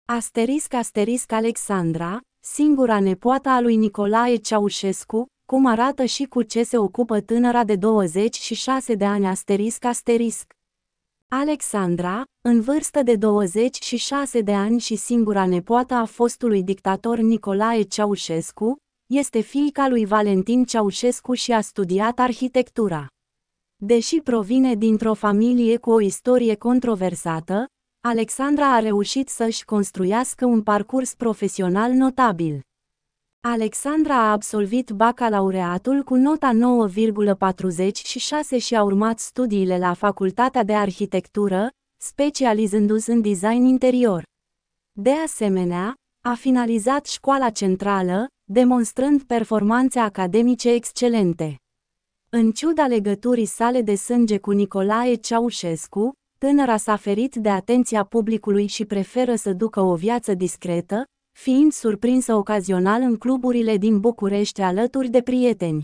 Alexandra, singura nepoată a lui Nicolae Ceaușescu, cum arată și cu ce se ocupă tânăra de 26 de ani Alexandra, în vârstă de 26 de ani și singura nepoată a fostului dictator Nicolae Ceaușescu, este fiica lui Valentin Ceaușescu și a studiat arhitectura. Deși provine dintr-o familie cu o istorie controversată, Alexandra a reușit să-și construiască un parcurs profesional notabil. Alexandra a absolvit bacalaureatul cu nota 9,46 și a urmat studiile la Facultatea de Arhitectură, specializându-se în design interior. De asemenea, a finalizat școala centrală, demonstrând performanțe academice excelente. În ciuda legăturii sale de sânge cu Nicolae Ceaușescu, tânăra s-a ferit de atenția publicului și preferă să ducă o viață discretă, fiind surprinsă ocazional în cluburile din București alături de prieteni.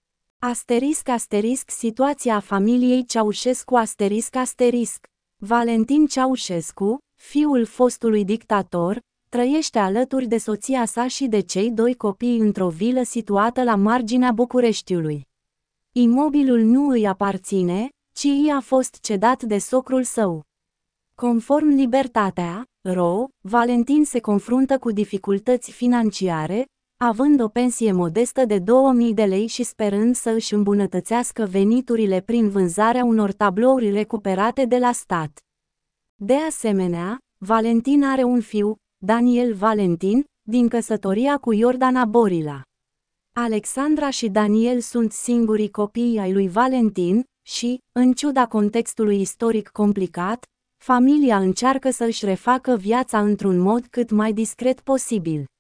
Situația familiei Ceaușescu Valentin Ceaușescu, fiul fostului dictator, trăiește alături de soția sa și de cei doi copii într-o vilă situată la marginea Bucureștiului. Imobilul nu îi aparține, ci i-a fost cedat de socrul său. Conform Libertatea.ro, Valentin se confruntă cu dificultăți financiare, având o pensie modestă de 2000 de lei și sperând să își îmbunătățească veniturile prin vânzarea unor tablouri recuperate de la stat. De asemenea, Valentin are un fiu, Daniel Valentin, din căsătoria cu Iordana Borila. Alexandra și Daniel sunt singurii copii ai lui Valentin și, în ciuda contextului istoric complicat, familia încearcă să își refacă viața într-un mod cât mai discret posibil.